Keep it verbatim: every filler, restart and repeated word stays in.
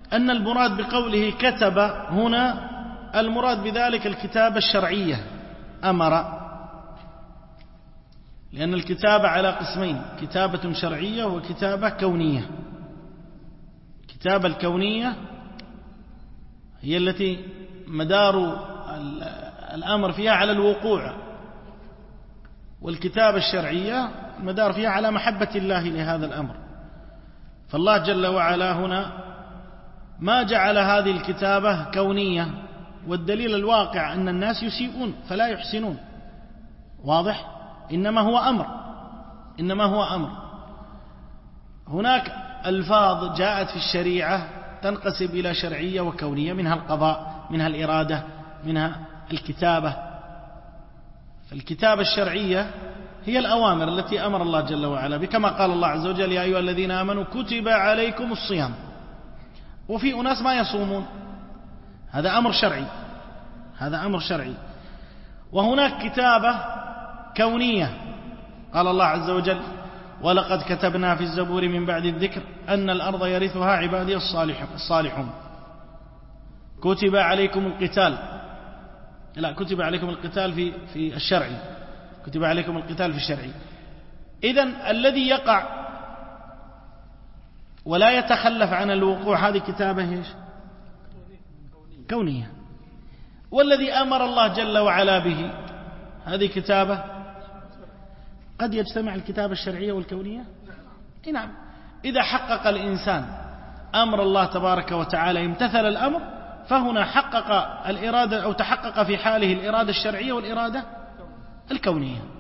أن المراد بقوله كتب هنا المراد بذلك الكتابة الشرعية أمر، لأن الكتابة على قسمين: كتابة شرعية وكتابة كونية. الكتابة الكونية هي التي مدار الأمر فيها على الوقوع، والكتابة الشرعية مدار فيها على محبة الله لهذا الأمر. فالله جل وعلا هنا ما جعل هذه الكتابة كونية، والدليل الواقع أن الناس يسيئون فلا يحسنون، واضح؟ إنما هو أمر، إنما هو أمر. هناك ألفاظ جاءت في الشريعة تنقسم إلى شرعية وكونية، منها القضاء، منها الإرادة، منها الكتابة. فالكتابة الشرعية هي الأوامر التي أمر الله جل وعلا بكما قال الله عز وجل: يا أيها الذين آمنوا كتب عليكم الصيام. وفي أناس ما يصومون، هذا أمر شرعي، هذا أمر شرعي. وهناك كتابة كونية، قال الله عز وجل: ولقد كتبنا في الزبور من بعد الذكر أن الأرض يرثها عبادي الصالحون. كتب عليكم القتال، لا كتب عليكم القتال في في الشرعي، كتب عليكم القتال في الشرعي. إذن الذي يقع ولا يتخلف عن الوقوع هذه كتابة ايش؟ كونية. والذي أمر الله جل وعلا به هذه كتابة. قد يجتمع الكتابة الشرعية والكونية؟ نعم. إذا حقق الإنسان أمر الله تبارك وتعالى امتثل الأمر، فهنا حقق الإرادة أو تحقق في حاله الإرادة الشرعية والإرادة الكونية.